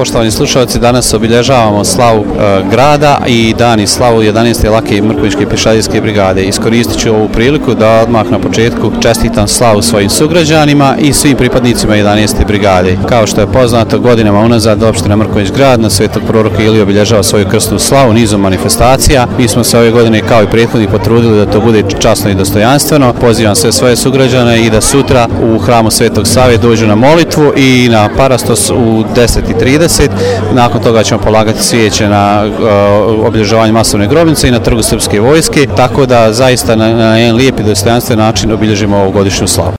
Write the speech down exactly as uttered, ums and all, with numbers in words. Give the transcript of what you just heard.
Poštovani slušalci, danas obilježavamo slavu e, grada i dan i slavu jedanaeste lake Mrkonjićke pješadijske brigade. Iskoristit ću ovu priliku da odmah na početku čestitam slavu svojim sugrađanima i svim pripadnicima jedanaeste brigade. Kao što je poznato, godinama unazad opština Mrkonjić grad na Svetog proroka Iliju obilježava svoju krsnu slavu nizom manifestacija. Mi smo se ove godine kao i prethodnih potrudili da to bude časno i dostojanstveno. Pozivam sve svoje sugrađane i da sutra u hramu Svetog Save dođu na molitvu i na parastos u deset i trideset. Nakon toga ćemo polagati svijeće na uh, obilježavanje masovne grobnice i na trgu Srpske vojske, tako da zaista na, na jedan lijep i dostojanstven način obilježimo ovu godišnju slavu.